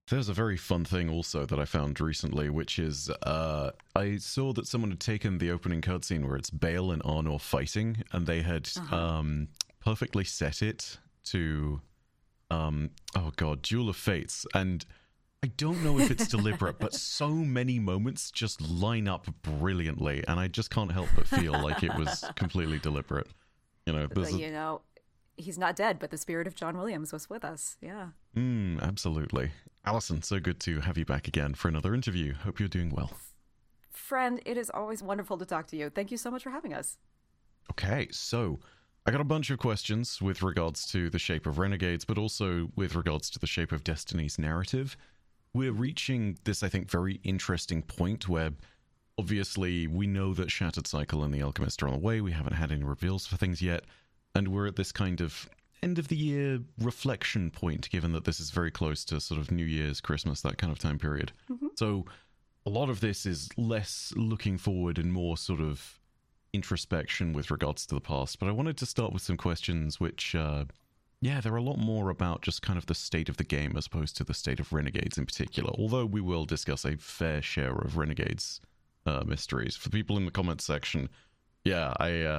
There's a very fun thing also that I found recently, which is I saw that someone had taken the opening cutscene where it's Bale and Arnor fighting, and they had perfectly set it to, Duel of Fates. And I don't know if it's deliberate, but so many moments just line up brilliantly, and I just can't help but feel like it was completely deliberate. He's not dead, but the spirit of John Williams was with us. Yeah. Absolutely. Allison, so good to have you back again for another interview. Hope you're doing well. Friend, it is always wonderful to talk to you. Thank you so much for having us. Okay, so I got a bunch of questions with regards to the shape of Renegades, but also with regards to the shape of Destiny's narrative. We're reaching this, I think, very interesting point where obviously we know that Shattered Cycle and The Alchemist are on the way. We haven't had any reveals for things yet. And we're at this kind of end-of-the-year reflection point, given that this is very close to sort of New Year's, Christmas, that kind of time period. Mm-hmm. So a lot of this is less looking forward and more sort of introspection with regards to the past. But I wanted to start with some questions which, they're a lot more about just kind of the state of the game as opposed to the state of Renegades in particular, although we will discuss a fair share of Renegades mysteries. For people in the comments section, yeah,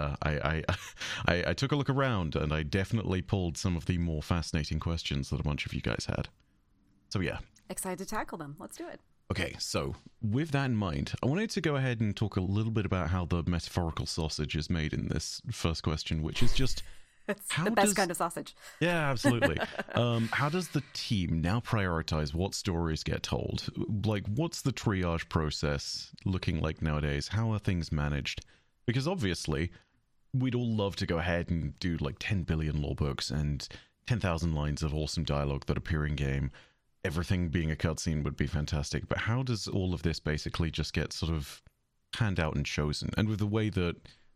I took a look around, and I definitely pulled some of the more fascinating questions that a bunch of you guys had. So yeah. Excited to tackle them. Let's do it. Okay, so with that in mind, I wanted to go ahead and talk a little bit about how the metaphorical sausage is made in this first question, which is just... It's the best kind of sausage. Yeah, absolutely. How does the team now prioritize what stories get told? Like, what's the triage process looking like nowadays? How are things managed? Because obviously, we'd all love to go ahead and do like 10 billion lore books and 10,000 lines of awesome dialogue that appear in game. Everything being a cutscene would be fantastic. But how does all of this basically just get sort of panned out and chosen? And with the way that,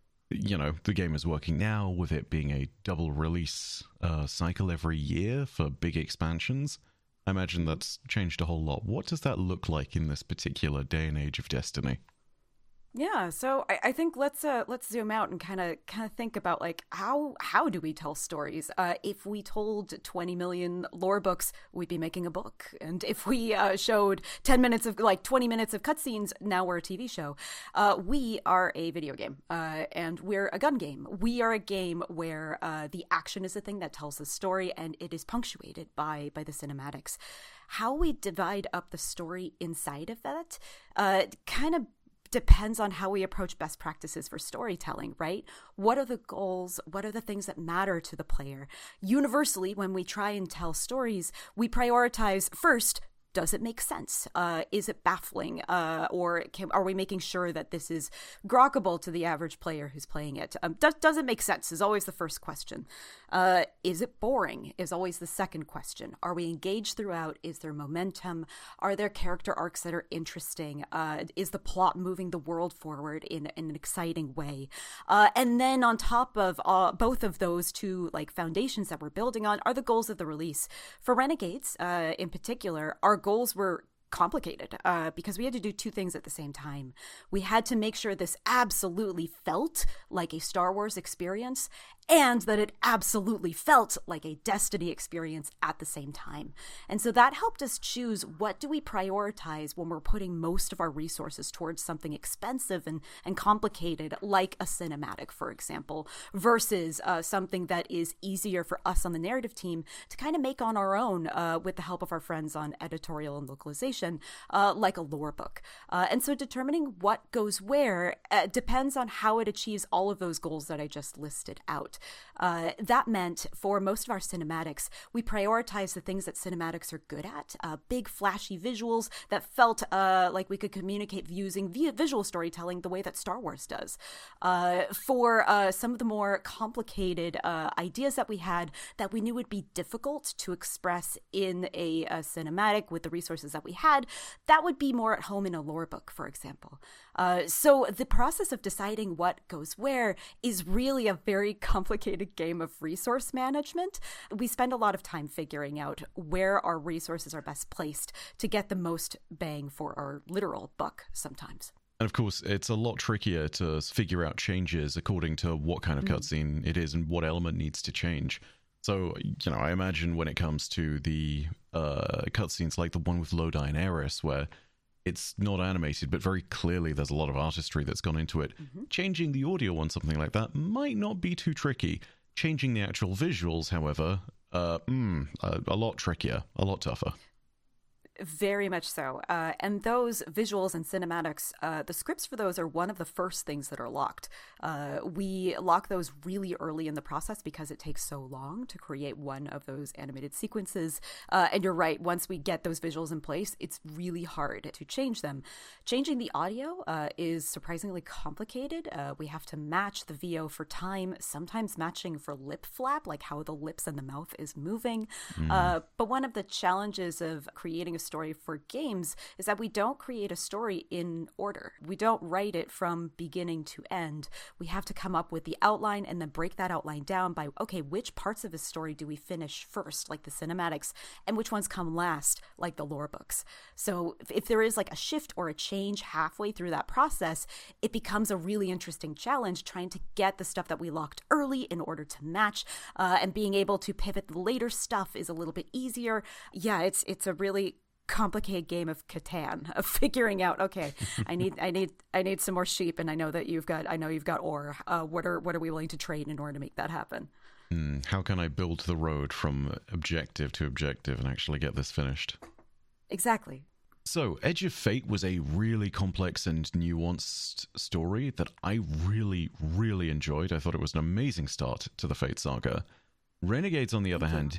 the game is working now, with it being a double release cycle every year for big expansions, I imagine that's changed a whole lot. What does that look like in this particular day and age of Destiny? Yeah, so I think let's zoom out and kind of think about like how do we tell stories? If we told 20 million lore books, we'd be making a book, and if we showed 20 minutes of cutscenes, now we're a TV show. We are a video game, and we're a gun game. We are a game where the action is the thing that tells the story, and it is punctuated by the cinematics. How we divide up the story inside of that, kind of depends on how we approach best practices for storytelling, right? What are the goals? What are the things that matter to the player? Universally, when we try and tell stories, we prioritize first, does it make sense? Is it baffling? Or are we making sure that this is grokkable to the average player who's playing it? Does it make sense is always the first question. Is it boring is always the second question. Are we engaged throughout? Is there momentum? Are there character arcs that are interesting? Is the plot moving the world forward in an exciting way? And then on top of both of those two like foundations that we're building on are the goals of the release. For Renegades, in particular, our goals were complicated because we had to do two things at the same time. We had to make sure this absolutely felt like a Star Wars experience and that it absolutely felt like a Destiny experience at the same time. And so that helped us choose what do we prioritize when we're putting most of our resources towards something expensive and complicated like a cinematic, for example, versus something that is easier for us on the narrative team to kind of make on our own with the help of our friends on editorial and localization, like a lore book. And so determining what goes where depends on how it achieves all of those goals that I just listed out. That meant for most of our cinematics, we prioritized the things that cinematics are good at, big flashy visuals that felt like we could communicate using visual storytelling the way that Star Wars does. For some of the more complicated ideas that we had that we knew would be difficult to express in a cinematic with the resources that we had, that would be more at home in a lore book, for example. So the process of deciding what goes where is really a very complicated game of resource management. We spend a lot of time figuring out where our resources are best placed to get the most bang for our literal buck sometimes. And of course, it's a lot trickier to figure out changes according to what kind of cutscene it is and what element needs to change. So, I imagine when it comes to the cutscenes like the one with Lodi and Aeris, where it's not animated, but very clearly there's a lot of artistry that's gone into it. Changing the audio on something like that might not be too tricky. Changing the actual visuals, however, a lot trickier, a lot tougher. Very much so. And those visuals and cinematics, the scripts for those are one of the first things that are locked. We lock those really early in the process because it takes so long to create one of those animated sequences. And you're right, once we get those visuals in place, it's really hard to change them. Changing the audio is surprisingly complicated. We have to match the VO for time, sometimes matching for lip flap, like how the lips and the mouth is moving. But one of the challenges of creating a story for games is that we don't create a story in order. We don't write it from beginning to end. We have to come up with the outline and then break that outline down by, okay, which parts of the story do we finish first, like the cinematics, and which ones come last, like the lore books. So if there is like a shift or a change halfway through that process, it becomes a really interesting challenge trying to get the stuff that we locked early in order to match, and being able to pivot the later stuff is a little bit easier. Yeah, it's a really complicated game of Catan, of figuring out, okay, I need some more sheep, and I know you've got ore. What are we willing to trade in order to make that happen? How can I build the road from objective to objective and actually get this finished? Exactly. So, Edge of Fate was a really complex and nuanced story that I really, really enjoyed. I thought it was an amazing start to the Fate saga. Renegades, on the other hand,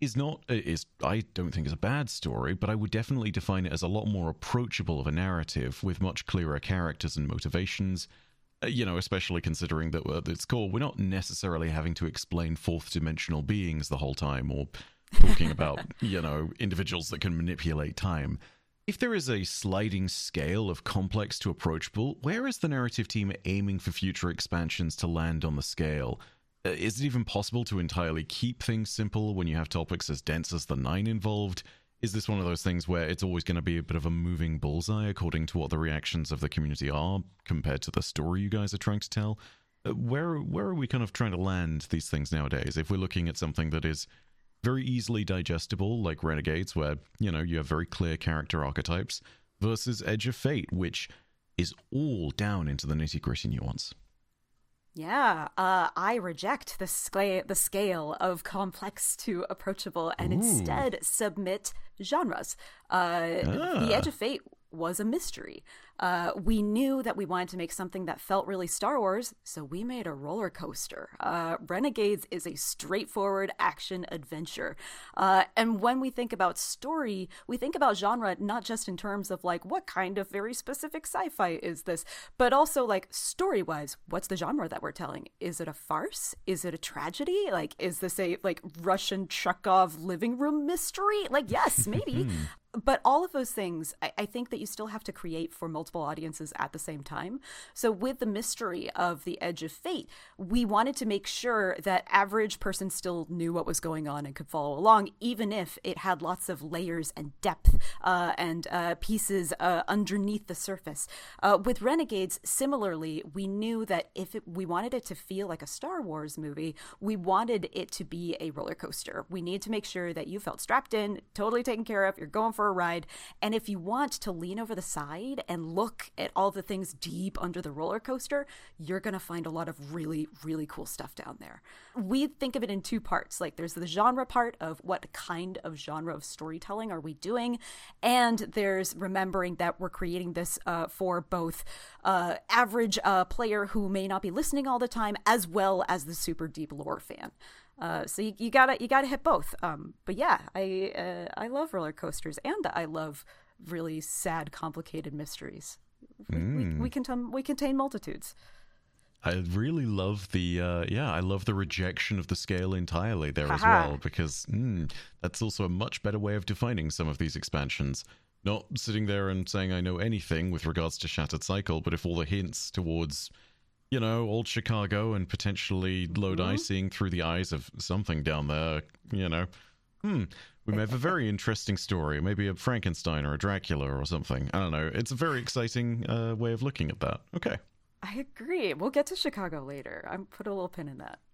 I don't think is a bad story, but I would definitely define it as a lot more approachable of a narrative with much clearer characters and motivations. Especially considering that at its core, we're not necessarily having to explain fourth dimensional beings the whole time or talking about, individuals that can manipulate time. If there is a sliding scale of complex to approachable, where is the narrative team aiming for future expansions to land on the scale? Is it even possible to entirely keep things simple when you have topics as dense as the 9 involved? Is this one of those things where it's always going to be a bit of a moving bullseye according to what the reactions of the community are compared to the story you guys are trying to tell? Where are we kind of trying to land these things nowadays? If we're looking at something that is very easily digestible, like Renegades, where, you have very clear character archetypes, versus Edge of Fate, which is all down into the nitty-gritty nuance. Yeah, I reject the scale of complex to approachable and instead submit genres. The Edge of Fate was a mystery. We knew that we wanted to make something that felt really Star Wars, so we made a roller coaster. Renegades is a straightforward action adventure. And when we think about story, we think about genre not just in terms of like, what kind of very specific sci-fi is this, but also like story-wise, what's the genre that we're telling? Is it a farce? Is it a tragedy? Like, is this a like Russian Chekhov living room mystery? Like, yes, maybe. But all of those things, I think that you still have to create for multiple audiences at the same time. So with the mystery of the Edge of Fate, we wanted to make sure that average person still knew what was going on and could follow along, even if it had lots of layers and depth and pieces underneath the surface. With Renegades, similarly, we knew that we wanted it to feel like a Star Wars movie, we wanted it to be a roller coaster. We need to make sure that you felt strapped in, totally taken care of, you're going for a ride. And if you want to lean over the side and look at all the things deep under the roller coaster, you're going to find a lot of really, really cool stuff down there. We think of it in two parts. Like there's the genre part of what kind of genre of storytelling are we doing? And there's remembering that we're creating this for both average player who may not be listening all the time, as well as the super deep lore fan. So you gotta hit both. But yeah, I love roller coasters and I love really sad, complicated mysteries. We contain multitudes. I really love I love the rejection of the scale entirely there as well, because that's also a much better way of defining some of these expansions. Not sitting there and saying I know anything with regards to Shattered Cycle, but if all the hints towards old Chicago and potentially Lodi seeing through the eyes of something down there, we may have a very interesting story, maybe a Frankenstein or a Dracula or something. I don't know. It's a very exciting way of looking at that. Okay. I agree. We'll get to Chicago later. I'm put a little pin in that. Oh,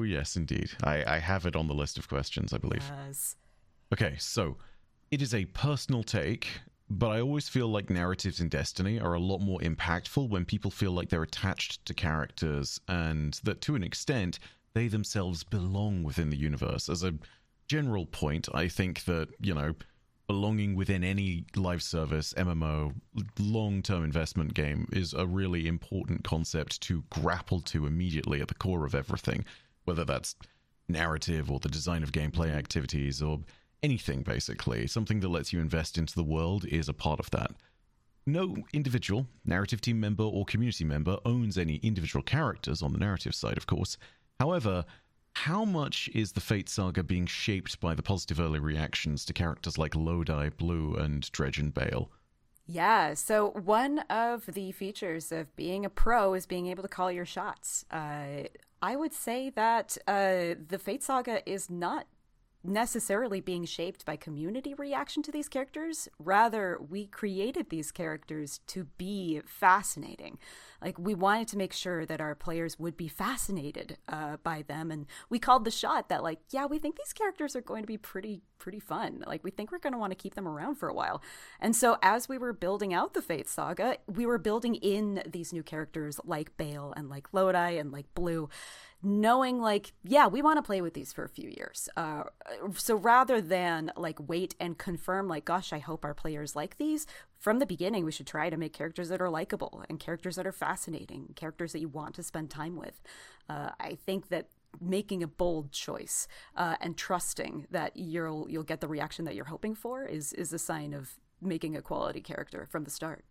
Oh, yes, indeed. I have it on the list of questions, I believe. Yes. Okay, so it is a personal take, but I always feel like narratives in Destiny are a lot more impactful when people feel like they're attached to characters and that, to an extent, they themselves belong within the universe. As a general point, I think that, belonging within any live service, MMO, long-term investment game is a really important concept to grapple to immediately at the core of everything, whether that's narrative or the design of gameplay activities or anything, basically. Something that lets you invest into the world is a part of that. No individual, narrative team member, or community member owns any individual characters on the narrative side, of course. However, how much is the Fate Saga being shaped by the positive early reactions to characters like Lodi, Blue, and Dredge and Bale? Yeah, so one of the features of being a pro is being able to call your shots. I would say that the Fate Saga is not necessarily being shaped by community reaction to these characters. Rather, we created these characters to be fascinating. Like, we wanted to make sure that our players would be fascinated by them, and we called the shot that, like, yeah, we think these characters are going to be pretty fun. Like, we think we're going to want to keep them around for a while. And so as we were building out the Fate Saga, we were building in these new characters like Bale and like Lodi and like Blue, knowing like, yeah, we want to play with these for a few years. So rather than like wait and confirm like, gosh, I hope our players like these, from the beginning, we should try to make characters that are likable and characters that are fascinating, characters that you want to spend time with. I think that making a bold choice and trusting that you'll get the reaction that you're hoping for is a sign of making a quality character from the start.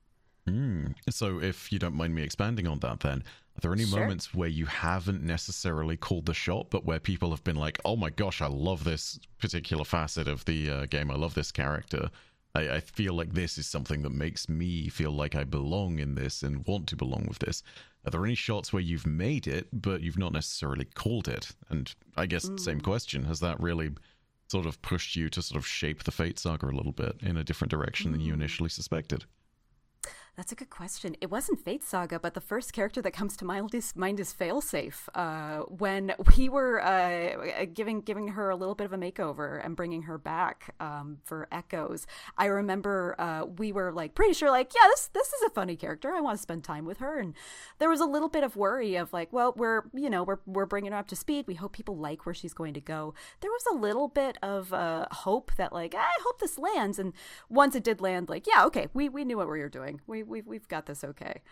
So if you don't mind me expanding on that, then are there any moments where you haven't necessarily called the shot, but where people have been like, oh my gosh, I love this particular facet of the game, I love this character, I feel like this is something that makes me feel like I belong in this and want to belong with this? Are there any shots where you've made it, but you've not necessarily called it? And I guess same question, has that really sort of pushed you to sort of shape the Fate Saga a little bit in a different direction than you initially suspected? That's a good question. It wasn't Fate Saga, but the first character that comes to mind is Failsafe. When we were giving her a little bit of a makeover and bringing her back for Echoes, I remember we were like pretty sure like, yeah, this is a funny character. I want to spend time with her. And there was a little bit of worry of like, well, we're bringing her up to speed. We hope people like where she's going to go. There was a little bit of hope that like, I hope this lands. And once it did land, like, yeah, okay, we knew what we were doing. We've got this okay.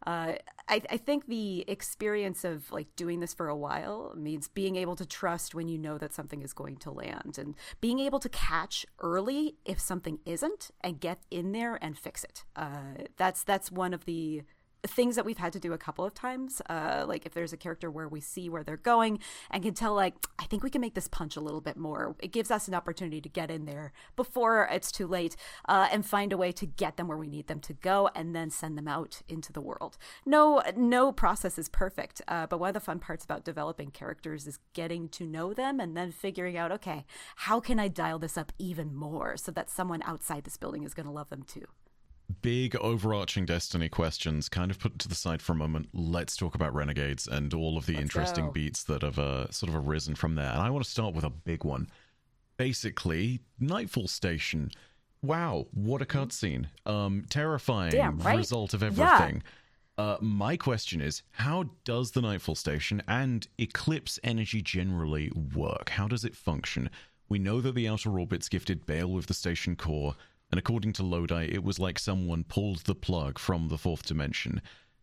I think the experience of like doing this for a while means being able to trust when you know that something is going to land and being able to catch early if something isn't and get in there and fix it. That's one of the things that we've had to do a couple of times. Like if there's a character where we see where they're going and can tell like, I think we can make this punch a little bit more. It gives us an opportunity to get in there before it's too late and find a way to get them where we need them to go and then send them out into the world. No process is perfect, but one of the fun parts about developing characters is getting to know them and then figuring out, okay, how can I dial this up even more so that someone outside this building is going to love them too? Big overarching Destiny questions kind of put to the side for a moment. Let's talk about Renegades and all of the interesting beats that have sort of arisen from there. And I want to start with a big one. Basically, Nightfall Station. Wow, what a cutscene. Terrifying result of everything. Yeah. My question is, how does the Nightfall Station and Eclipse energy generally work? How does it function? We know that the Outer Orbits gifted Bale with the station core, and according to Lodi, it was like someone pulled the plug from the fourth dimension.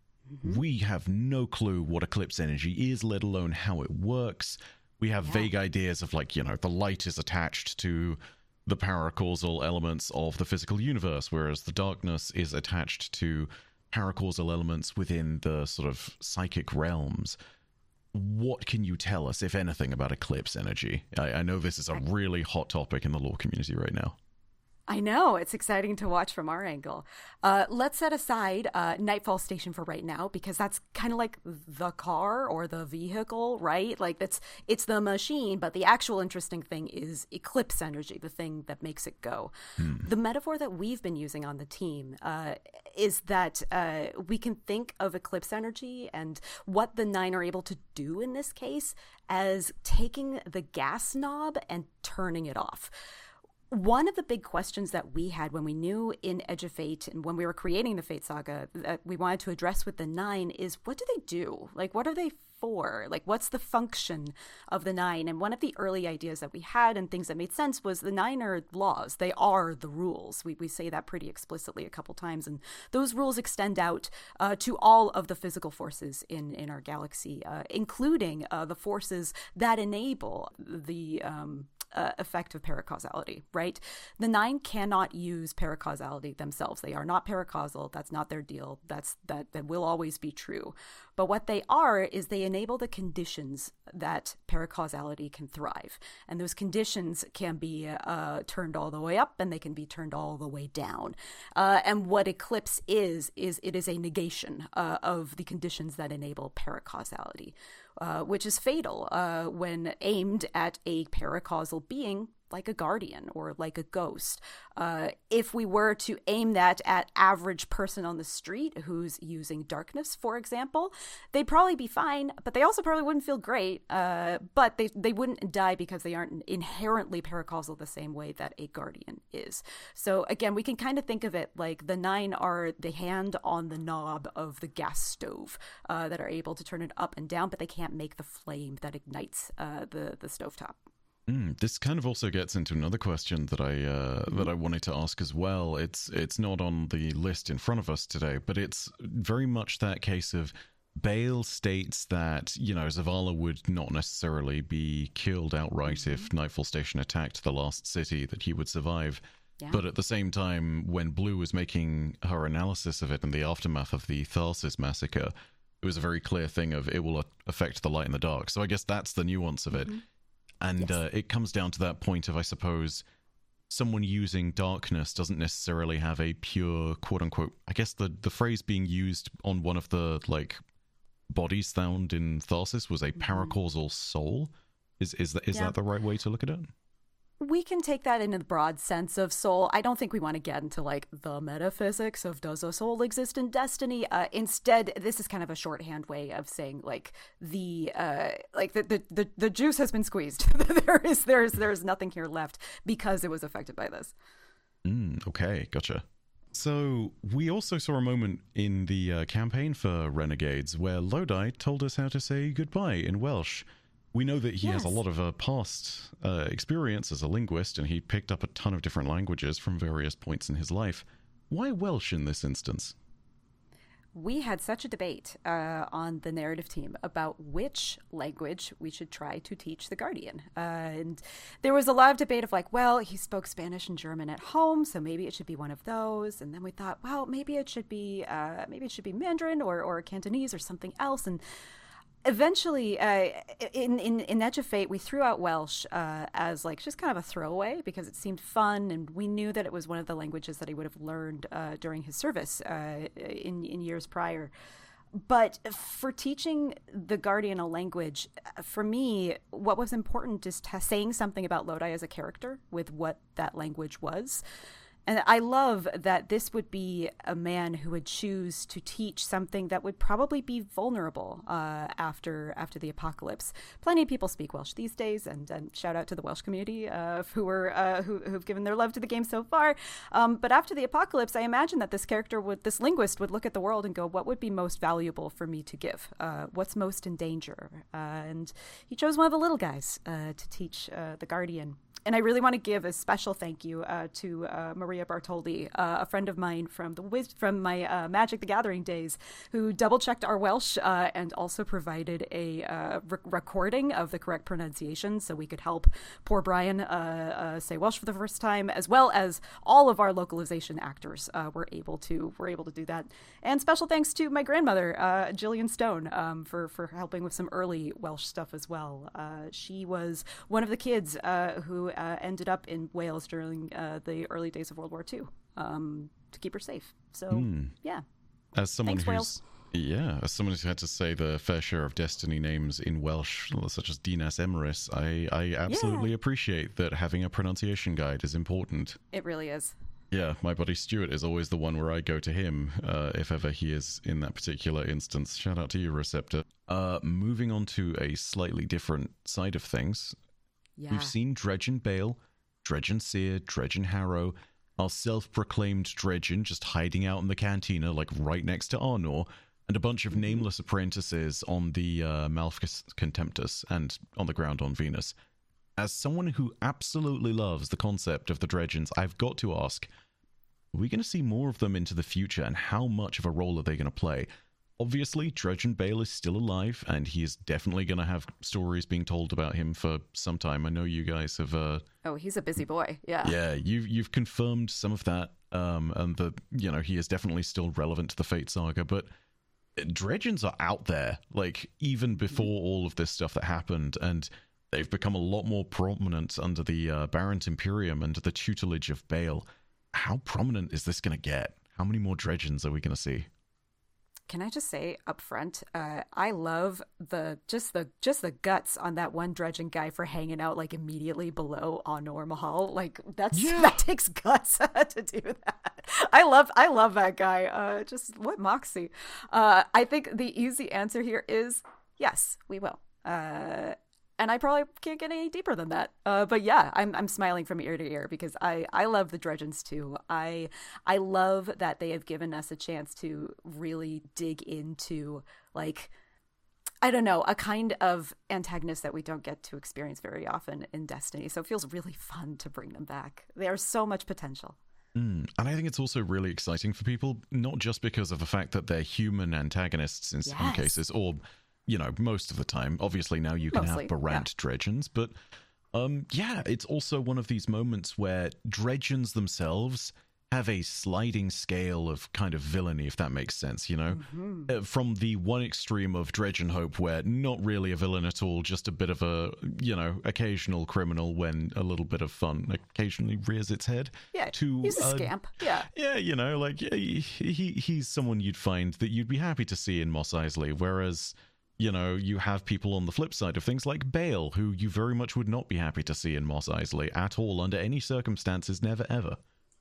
We have no clue what Eclipse energy is, let alone how it works. We have vague ideas of like, the light is attached to the paracausal elements of the physical universe, whereas the darkness is attached to paracausal elements within the sort of psychic realms. What can you tell us, if anything, about Eclipse energy? I know this is a really hot topic in the lore community right now. I know. It's exciting to watch from our angle. Let's set aside Nightfall Station for right now, because that's kind of like the car or the vehicle, right? Like it's the machine, but the actual interesting thing is eclipse energy, the thing that makes it go. The metaphor that we've been using on the team is that we can think of eclipse energy and what the Nine are able to do in this case as taking the gas knob and turning it off. One of the big questions that we had when we knew in Edge of Fate and when we were creating the Fate Saga that we wanted to address with the Nine is, what do they do? Like, what are they for? Like, what's the function of the Nine? And one of the early ideas that we had and things that made sense was the Nine are laws. They are the rules. We say that pretty explicitly a couple times. And those rules extend out to all of the physical forces in our galaxy, including the forces that enable the effect of paracausality, right? The Nine cannot use paracausality themselves. They are not paracausal. That's not their deal. That will always be true. But what they are is they enable the conditions that paracausality can thrive. And those conditions can be turned all the way up, and they can be turned all the way down. And what Eclipse is it is a negation of the conditions that enable paracausality. Which is fatal when aimed at a paracausal being like a guardian or like a ghost. If we were to aim that at average person on the street who's using darkness, for example, they'd probably be fine, but they also probably wouldn't feel great. But they wouldn't die because they aren't inherently paracausal the same way that a guardian is. So again, we can kind of think of it like the Nine are the hand on the knob of the gas stove that are able to turn it up and down, but they can't make the flame that ignites the stovetop. This kind of also gets into another question that I wanted to ask as well. It's not on the list in front of us today, but it's very much that case of Bale states that, you know, Zavala would not necessarily be killed outright if Nightfall Station attacked the last city, that he would survive. Yeah. But at the same time, when Blue was making her analysis of it in the aftermath of the Tharsis massacre, it was a very clear thing of it will affect the light and the dark. So I guess that's the nuance of it. And yes. It comes down to that point of, I suppose, someone using darkness doesn't necessarily have a pure, quote-unquote, I guess the phrase being used on one of the, like, bodies found in Tharsis was a paracausal soul. Is that the right way to look at it? We can take that in the broad sense of soul. I don't think we want to get into like the metaphysics of does a soul exist in Destiny. Instead, this is kind of a shorthand way of saying like the juice has been squeezed. there's nothing here left because it was affected by this. Okay, gotcha. So we also saw a moment in the campaign for Renegades where Lodi told us how to say goodbye in Welsh. We know that he has a lot of past experience as a linguist, and he picked up a ton of different languages from various points in his life. Why Welsh in this instance? We had such a debate on the narrative team about which language we should try to teach the Guardian. And there was a lot of debate of like, well, he spoke Spanish and German at home, so maybe it should be one of those. And then we thought, well, maybe it should be Mandarin or Cantonese or something else. And eventually, in Edge of Fate, we threw out Welsh as like just kind of a throwaway because it seemed fun, and we knew that it was one of the languages that he would have learned during his service in years prior. But for teaching the Guardian a language, for me, what was important is saying something about Lodi as a character with what that language was. And I love that this would be a man who would choose to teach something that would probably be vulnerable after the apocalypse. Plenty of people speak Welsh these days, and shout out to the Welsh community who've given their love to the game so far. But after the apocalypse, I imagine that this linguist would look at the world and go, what would be most valuable for me to give? What's most in danger? And he chose one of the little guys to teach the Guardian. And I really want to give a special thank you to Maria Bartoldi, a friend of mine from my Magic the Gathering days, who double-checked our Welsh and also provided a recording of the correct pronunciation so we could help poor Brian say Welsh for the first time, as well as all of our localization actors were able to do that. And special thanks to my grandmother, Jillian Stone, for helping with some early Welsh stuff as well. She was one of the kids who ended up in Wales during the early days of World War II to keep her safe. So, yeah. As someone Thanks, Wales. As someone who's had to say the fair share of Destiny names in Welsh, such as Dinas Emrys, I absolutely appreciate that having a pronunciation guide is important. It really is. Yeah, my buddy Stuart is always the one where I go to him if ever he is in that particular instance. Shout out to you, Receptor. Moving on to a slightly different side of things. Yeah. We've seen Dredgen Bale, Dredgen Seer, Dredgen Harrow, our self-proclaimed Dredgen just hiding out in the cantina, like right next to Arnor, and a bunch of nameless apprentices on the Malphus Contemptus and on the ground on Venus. As someone who absolutely loves the concept of the Dredgens, I've got to ask, are we going to see more of them into the future, and how much of a role are they going to play? Obviously, Dredgen Bale is still alive, and he is definitely going to have stories being told about him for some time. I know you guys have... Oh, he's a busy boy, yeah. Yeah, you've confirmed some of that, and he is definitely still relevant to the Fate Saga, but Dredgens are out there, like, even before all of this stuff that happened, and they've become a lot more prominent under the Barrent Imperium, under the tutelage of Bale. How prominent is this going to get? How many more Dredgens are we going to see? Can I just say up front, I love the guts on that one Dredgen guy for hanging out like immediately below Anor Mahal. Like that takes guts to do that. I love that guy. Just what moxie. I think the easy answer here is yes, we will. And I probably can't get any deeper than that. But yeah, I'm smiling from ear to ear because I love the Dredgens too. I love that they have given us a chance to really dig into, like, I don't know, a kind of antagonist that we don't get to experience very often in Destiny. So it feels really fun to bring them back. There's so much potential. And I think it's also really exciting for people, not just because of the fact that they're human antagonists in some cases, or... most of the time. Obviously, now you can have Barrent Dredgens, but it's also one of these moments where Dredgens themselves have a sliding scale of kind of villainy, if that makes sense, from the one extreme of Dredgen Hope, where not really a villain at all, just a bit of a, occasional criminal when a little bit of fun occasionally rears its head. Yeah, he's a scamp. Yeah. Yeah, he's someone you'd find that you'd be happy to see in Mos Eisley, whereas... you have people on the flip side of things like Bale, who you very much would not be happy to see in Mos Eisley at all, under any circumstances, never ever.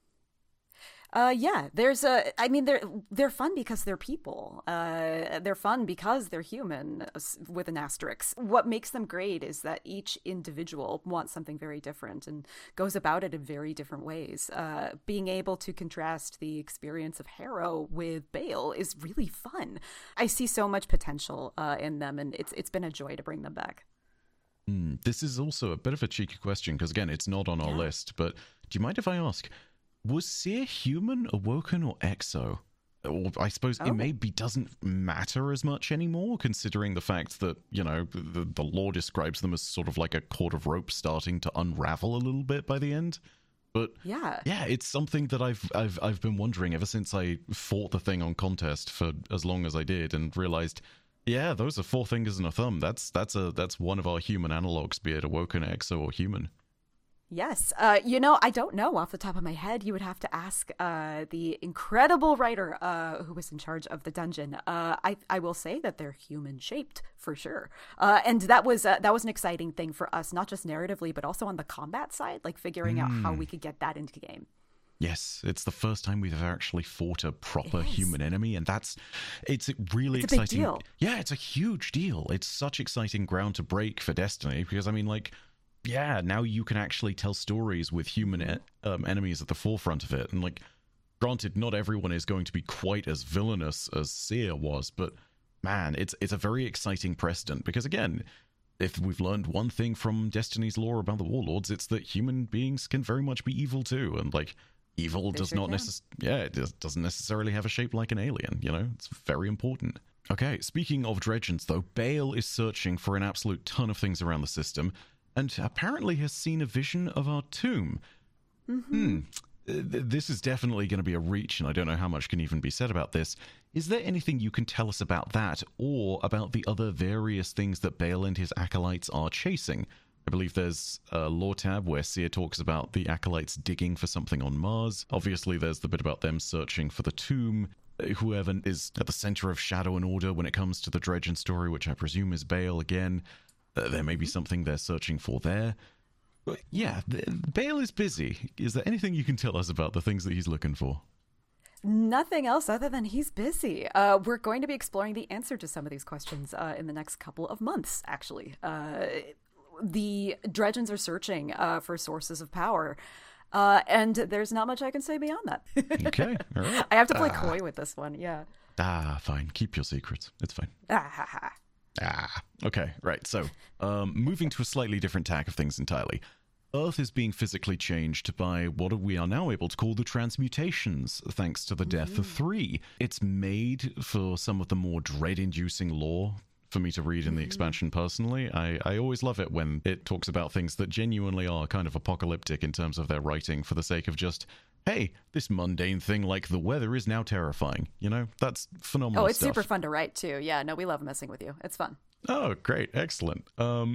They're fun because they're people. They're fun because they're human, with an asterisk. What makes them great is that each individual wants something very different and goes about it in very different ways. Being able to contrast the experience of Harrow with Bale is really fun. I see so much potential in them, and it's been a joy to bring them back. This is also a bit of a cheeky question, because again, it's not on our list, but do you mind if I ask, was Seer human, awoken, or exo? Or I suppose it maybe doesn't matter as much anymore, considering the fact that, the lore describes them as sort of like a cord of rope starting to unravel a little bit by the end. But yeah, it's something that I've been wondering ever since I fought the thing on contest for as long as I did, and realized, yeah, those are 4 fingers and a thumb. That's one of our human analogs, be it awoken, exo, or human. Yes. I don't know off the top of my head. You would have to ask the incredible writer who was in charge of the dungeon. I will say that they're human-shaped, for sure. And that was an exciting thing for us, not just narratively, but also on the combat side, like figuring out how we could get that into the game. Yes, it's the first time we've ever actually fought a proper human enemy, and it's really exciting. It's a big deal. Yeah, it's a huge deal. It's such exciting ground to break for Destiny, because, now you can actually tell stories with human enemies at the forefront of it. And, granted, not everyone is going to be quite as villainous as Seer was, but, man, it's a very exciting precedent. Because, again, if we've learned one thing from Destiny's lore about the Warlords, it's that human beings can very much be evil, too. And, evil doesn't necessarily have a shape like an alien, It's very important. Okay, speaking of Dredgens, though, Bale is searching for an absolute ton of things around the system, and apparently has seen a vision of our tomb. This is definitely going to be a reach, and I don't know how much can even be said about this. Is there anything you can tell us about that, or about the other various things that Bale and his acolytes are chasing? believe there's a lore tab where Seer talks about the Acolytes digging for something on Mars. Obviously, there's the bit about them searching for the tomb. Whoever is at the center of Shadow and Order when it comes to the Dredgen story, which I presume is Bale again. There may be something they're searching for there. But yeah, Bale is busy. Is there anything you can tell us about the things that he's looking for? Nothing else other than he's busy. We're going to be exploring the answer to some of these questions in the next couple of months, actually. The Dredgens are searching for sources of power. And there's not much I can say beyond that. Okay, all right. I have to play coy with this one, yeah. Fine. Keep your secrets. It's fine. Okay, right. So, moving to a slightly different tack of things entirely. Earth is being physically changed by what we are now able to call the transmutations, thanks to the death of 3. It's made for some of the more dread-inducing lore for me to read in the expansion personally. I always love it when it talks about things that genuinely are kind of apocalyptic in terms of their writing for the sake of just, hey, this mundane thing like the weather is now terrifying. You know, that's phenomenal. Oh, it's stuff. super fun to write too. Yeah, no, we love messing with you. It's fun. Oh, great. Excellent. So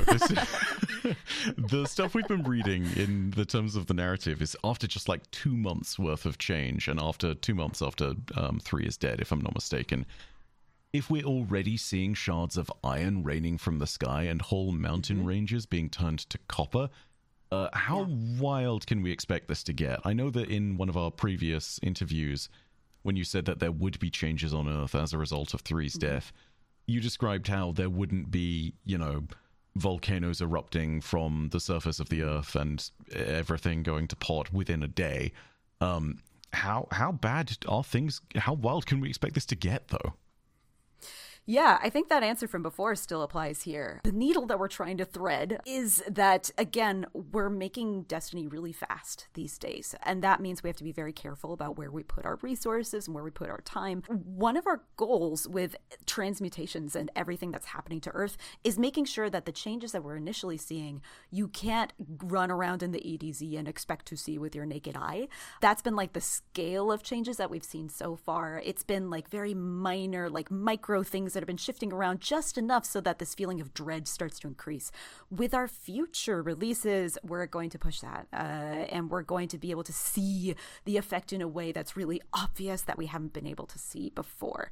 the stuff we've been reading in the terms of the narrative is after just like 2 months worth of change, and after 2 months after 3 is dead, if I'm not mistaken. If we're already seeing shards of iron raining from the sky and whole mountain ranges being turned to copper, how wild can we expect this to get? I know that in one of our previous interviews, when you said that there would be changes on Earth as a result of 3's death, you described how there wouldn't be, you know, volcanoes erupting from the surface of the Earth and everything going to pot within a day. How bad are things? How wild can we expect this to get, though? Yeah, I think that answer from before still applies here. The needle that we're trying to thread is that, again, we're making Destiny really fast these days. And that means we have to be very careful about where we put our resources and where we put our time. One of our goals with transmutations and everything that's happening to Earth is making sure that the changes that we're initially seeing, you can't run around in the EDZ and expect to see with your naked eye. That's been like the scale of changes that we've seen so far. It's been like very minor, like micro things that have been shifting around just enough so that this feeling of dread starts to increase. With our future releases, we're going to push that, and we're going to be able to see the effect in a way that's really obvious that we haven't been able to see before.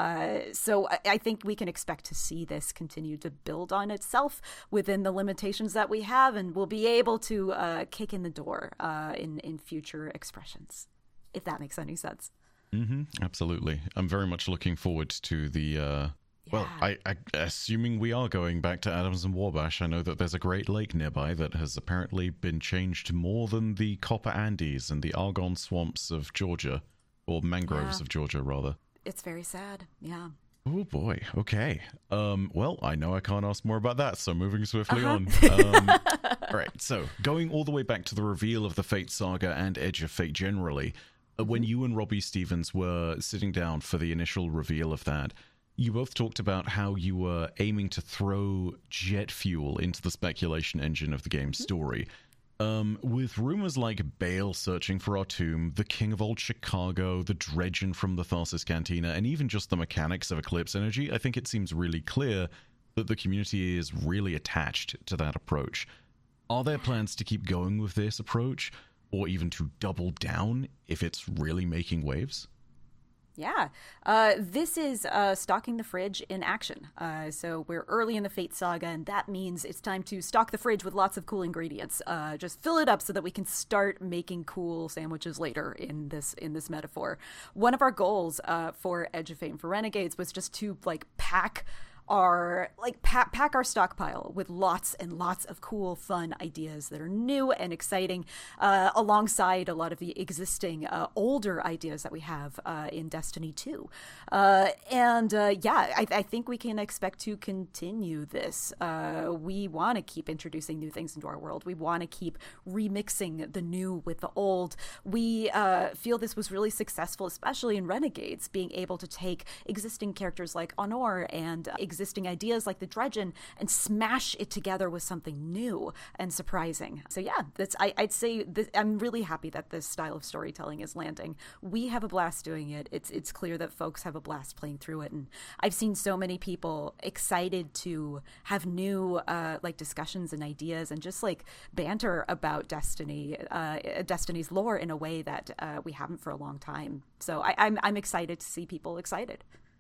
So I think we can expect to see this continue to build on itself within the limitations that we have, and we'll be able to kick in the door in future expressions, if that makes any sense. Absolutely. I'm very much looking forward to the well, I assuming we are going back to Adams and Warbash, I know that there's a Great Lake nearby that has apparently been changed more than the Copper Andes and the Argonne swamps of Georgia, or mangroves of Georgia, rather. It's very sad, yeah. Oh boy, okay. Well, I know I can't ask more about that, so moving swiftly on. Alright, so going all the way back to the reveal of the Fate Saga and Edge of Fate generally, when you and Robbie Stevens were sitting down for the initial reveal of that, you both talked about how you were aiming to throw jet fuel into the speculation engine of the game's story. With rumors like Bale searching for our tomb, the King of Old Chicago, the Dredgen from the Tharsis Cantina, and even just the mechanics of Eclipse Energy, I think it seems really clear that the community is really attached to that approach. Are there plans to keep going with this approach, or even to double down if it's really making waves? Yeah, this is stocking the fridge in action. So we're early in the Fate Saga, and that means it's time to stock the fridge with lots of cool ingredients. Just fill it up so that we can start making cool sandwiches later in this metaphor. One of our goals for Edge of Fate and for Renegades was just to pack our stockpile with lots and lots of cool, fun ideas that are new and exciting, alongside a lot of the existing older ideas that we have in Destiny 2. I think we can expect to continue this. We want to keep introducing new things into our world. We want to keep remixing the new with the old. We feel this was really successful, especially in Renegades, being able to take existing characters like Honor and existing existing ideas like the Dredgen and smash it together with something new and surprising. So yeah, I'd say I'm really happy that this style of storytelling is landing. We have a blast doing it. It's clear that folks have a blast playing through it, and I've seen so many people excited to have new like discussions and ideas and just like banter about Destiny's lore in a way that we haven't for a long time. So I'm excited to see people excited.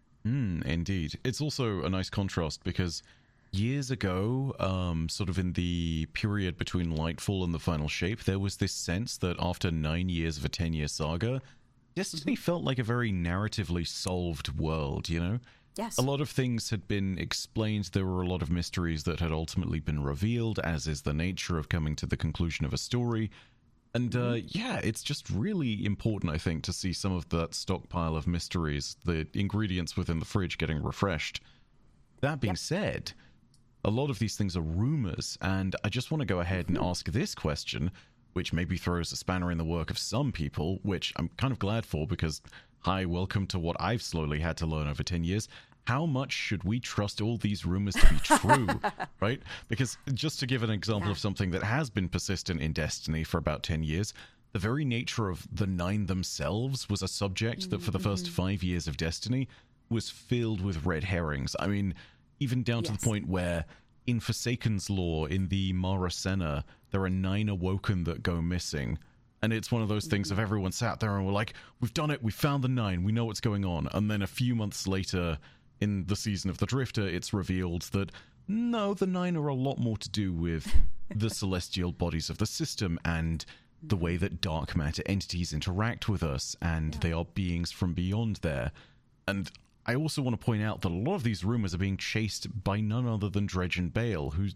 Indeed. It's also a nice contrast because years ago, sort of in the period between Lightfall and the Final Shape, there was this sense that after 9 years of a 10-year saga, Destiny felt like a very narratively solved world, you know? Yes. A lot of things had been explained. There were a lot of mysteries that had ultimately been revealed, as is the nature of coming to the conclusion of a story. And yeah, it's just really important, I think, to see some of that stockpile of mysteries, the ingredients within the fridge getting refreshed. That being said, a lot of these things are rumors, and I just want to go ahead and ask this question, which maybe throws a spanner in the work of some people, which I'm kind of glad for because, hi, welcome to what I've slowly had to learn over 10 years. How much should we trust all these rumors to be true, right? Because just to give an example of something that has been persistent in Destiny for about 10 years, the very nature of the Nine themselves was a subject that for the first 5 years of Destiny was filled with red herrings. I mean, even down to the point where in Forsaken's lore, in the Mara Senna, there are 9 Awoken that go missing. And it's one of those things of everyone sat there and were like, we've done it, we found the 9, we know what's going on. And then a few months later, in the season of the Drifter, it's revealed that, no, the 9 are a lot more to do with the celestial bodies of the system and the way that dark matter entities interact with us, and they are beings from beyond there. And I also want to point out that a lot of these rumors are being chased by none other than Dredgen Bale, who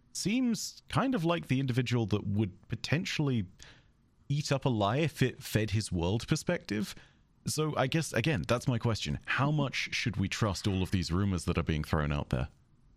seems kind of like the individual that would potentially eat up a lie if it fed his world perspective. So I guess, again, that's my question. How much should we trust all of these rumors that are being thrown out there?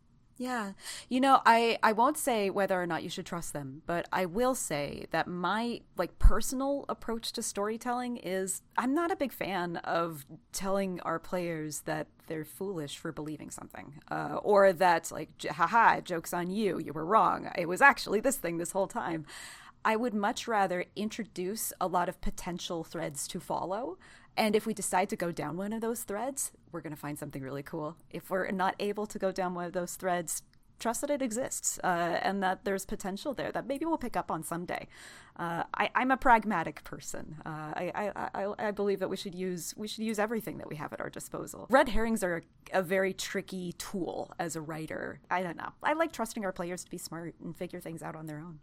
Yeah. You know, I won't say whether or not you should trust them, but I will say that my personal approach to storytelling is I'm not a big fan of telling our players that they're foolish for believing something, or that haha, joke's on you, you were wrong. It was actually this thing this whole time. I would much rather introduce a lot of potential threads to follow. And if we decide to go down one of those threads, we're going to find something really cool. If we're not able to go down one of those threads, trust that it exists and that there's potential there that maybe we'll pick up on someday. I'm a pragmatic person. I believe that we should use everything that we have at our disposal. Red herrings are a very tricky tool as a writer. I don't know. I like trusting our players to be smart and figure things out on their own.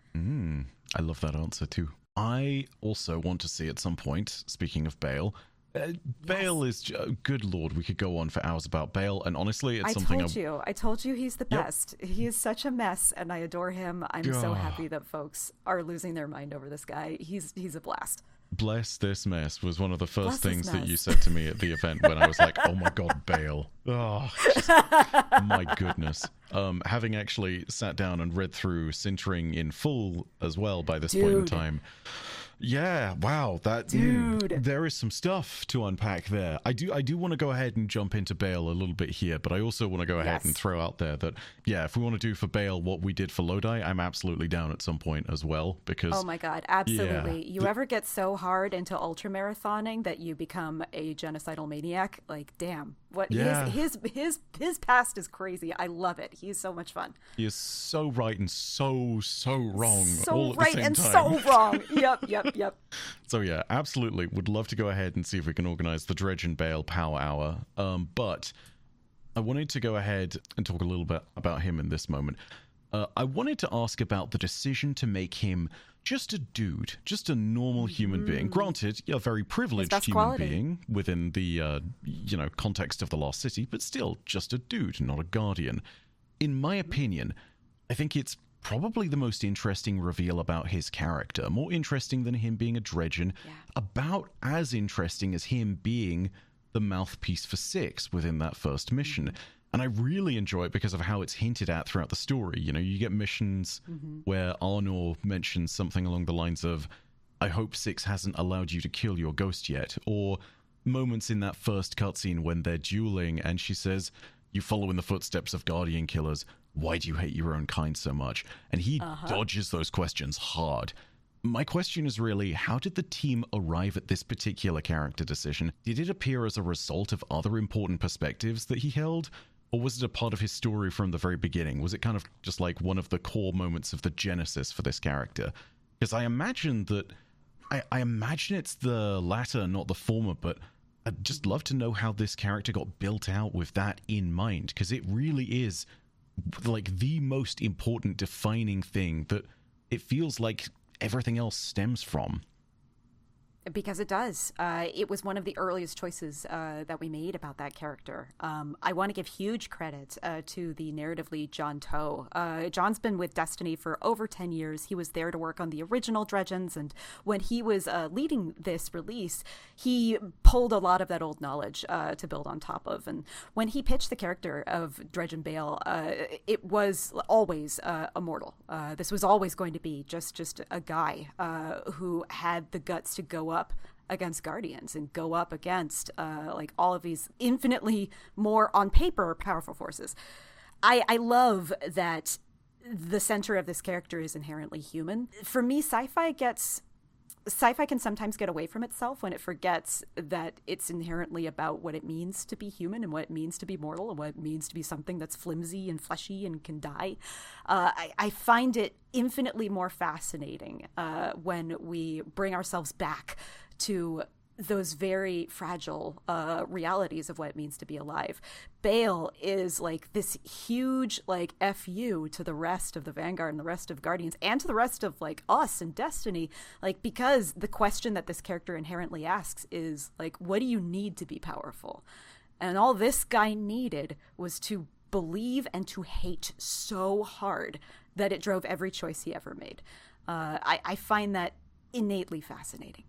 I love that answer too. I also want to see at some point, speaking of Bale, Bale is, good lord, we could go on for hours about Bale, and honestly, it's something I told you he's the best. He is such a mess, and I adore him. I'm so happy that folks are losing their mind over this guy. He's a blast. Bless this mess was one of the first things that you said to me at the event when I was like, oh my god, Bale. Oh, my goodness. Having actually sat down and read through Sintering in full as well by this point in time. Yeah, wow, there is some stuff to unpack there. I do want to go ahead and jump into Bale a little bit here, but I also want to go ahead and throw out there that, yeah, if we want to do for Bale what we did for Lodi, I'm absolutely down at some point as well, because... Oh my god, absolutely. You ever get so hard into ultramarathoning that you become a genocidal maniac? Like, damn. His past is crazy. I love it. He's so much fun. He is so right and so wrong. So right and so wrong. Yep. So yeah, absolutely. Would love to go ahead and see if we can organize the Dredgen Bale Power Hour. But I wanted to go ahead and talk a little bit about him in this moment. I wanted to ask about the decision to make him just a dude, just a normal human being. Granted, a very privileged human being within the, context of the Lost City, but still just a dude, not a guardian. In my opinion, I think it's probably the most interesting reveal about his character. More interesting than him being a Dredgen. Yeah. About as interesting as him being the mouthpiece for Six within that first mission. And I really enjoy it because of how it's hinted at throughout the story. You know, you get missions where Arnor mentions something along the lines of, I hope Six hasn't allowed you to kill your ghost yet. Or moments in that first cutscene when they're dueling and she says, you follow in the footsteps of Guardian killers. Why do you hate your own kind so much? And he dodges those questions hard. My question is really, how did the team arrive at this particular character decision? Did it appear as a result of other important perspectives that he held? Or was it a part of his story from the very beginning? Was it kind of just like one of the core moments of the genesis for this character? Because I imagine that... I imagine it's the latter, not the former, but I'd just love to know how this character got built out with that in mind, because it really is like the most important defining thing that it feels like everything else stems from. Because it does. It was one of the earliest choices that we made about that character. I want to give huge credit to the narrative lead, John Toe. John's been with Destiny for over 10 years. He was there to work on the original Dredgens, and when he was leading this release, he pulled a lot of that old knowledge to build on top of. And when he pitched the character of Dredgen Bale, it was always immortal. This was always going to be just a guy who had the guts to go up against Guardians and go up against like all of these infinitely more on paper powerful forces. I love that the center of this character is inherently human. For me, sci-fi can sometimes get away from itself when it forgets that it's inherently about what it means to be human and what it means to be mortal and what it means to be something that's flimsy and fleshy and can die. I find it infinitely more fascinating when we bring ourselves back to those very fragile realities of what it means to be alive. Bale is like this huge like FU to the rest of the Vanguard and the rest of Guardians and to the rest of like us and Destiny, like because the question that this character inherently asks is like, what do you need to be powerful? And all this guy needed was to believe and to hate so hard that it drove every choice he ever made. I find that innately fascinating.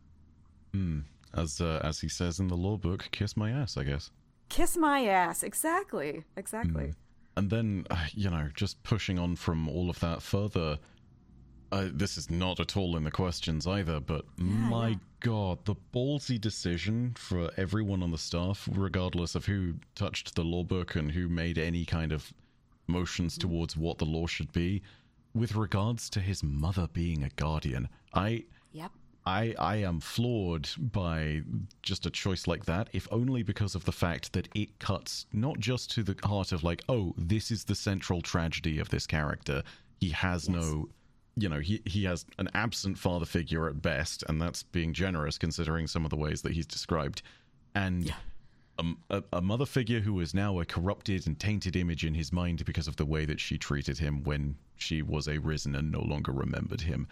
As he says in the lore book, kiss my ass, I guess. Kiss my ass. Exactly. And then, just pushing on from all of that further, this is not at all in the questions either, but my God, the ballsy decision for everyone on the staff, regardless of who touched the lore book and who made any kind of motions towards what the lore should be, with regards to his mother being a Guardian. I am floored by just a choice like that, if only because of the fact that it cuts not just to the heart of like, oh, this is the central tragedy of this character. He has no, he has an absent father figure at best, and that's being generous considering some of the ways that he's described. And a mother figure who is now a corrupted and tainted image in his mind because of the way that she treated him when she was a Risen and no longer remembered him.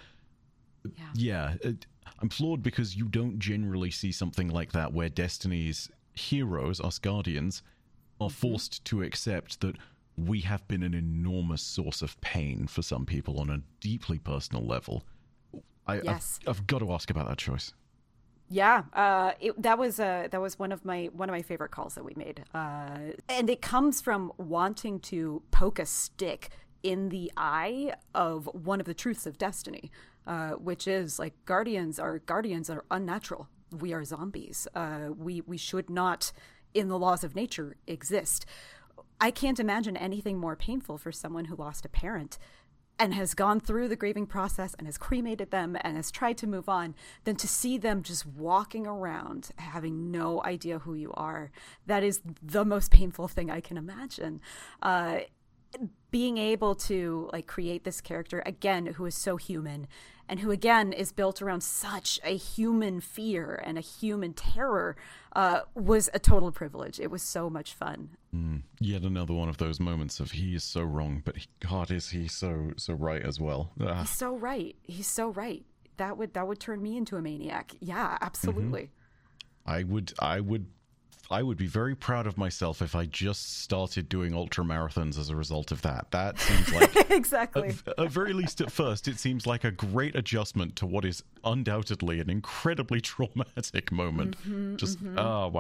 I'm floored because you don't generally see something like that where Destiny's heroes, us Guardians, are forced to accept that we have been an enormous source of pain for some people on a deeply personal level. I've got to ask about that choice. Yeah, that was one of my favorite calls that we made, and it comes from wanting to poke a stick in the eye of one of the truths of Destiny, which is like Guardians are unnatural. We are zombies. We should not, in the laws of nature, exist. I can't imagine anything more painful for someone who lost a parent and has gone through the grieving process and has cremated them and has tried to move on than to see them just walking around having no idea who you are. That is the most painful thing I can imagine. Being able to like create this character again who is so human and who again is built around such a human fear and a human terror was a total privilege. It was so much fun. Yet another one of those moments of he is so wrong, but God is he so right as well. He's so right. That would turn me into a maniac. Yeah, absolutely. I would be very proud of myself if I just started doing ultra marathons as a result of that. That seems like exactly. At very least at first, it seems like a great adjustment to what is undoubtedly an incredibly traumatic moment. Oh wow.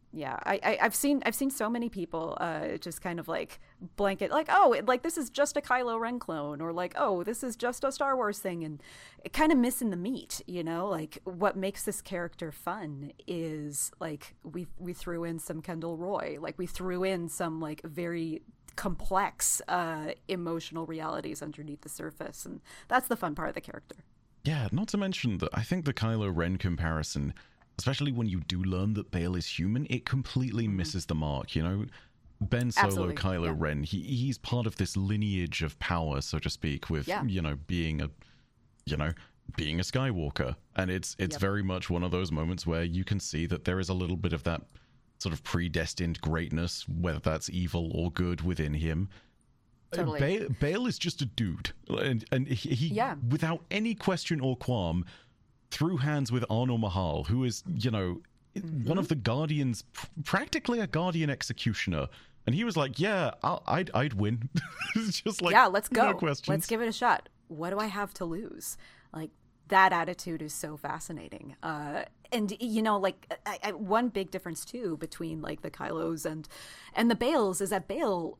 Yeah, I've seen so many people just kind of like blanket like, oh, like this is just a Kylo Ren clone, or like, oh, this is just a Star Wars thing, and it kind of missing the meat, you know. Like what makes this character fun is like we threw in some Kendall Roy, like we threw in some like very complex emotional realities underneath the surface, and that's the fun part of the character. Yeah, not to mention that I think the Kylo Ren comparison, especially when you do learn that Bail is human, it completely misses the mark, you know? Ben Solo, Absolutely, Kylo yeah. Ren, he's part of this lineage of power, so to speak, with, Yeah. you know, being a Skywalker. And it's Yep. very much one of those moments where you can see that there is a little bit of that sort of predestined greatness, whether that's evil or good, within him. Totally. Bail is just a dude, and he Yeah. without any question or qualm, threw hands with Arnor Mahal, who is, you know, one of the Guardians, practically a Guardian executioner, and he was like, "Yeah, I'd win." It's just like, Yeah, let's go. No questions. Let's give it a shot. What do I have to lose? Like that attitude is so fascinating. And you know, like one big difference too between like the Kylos and the Bails is that Bail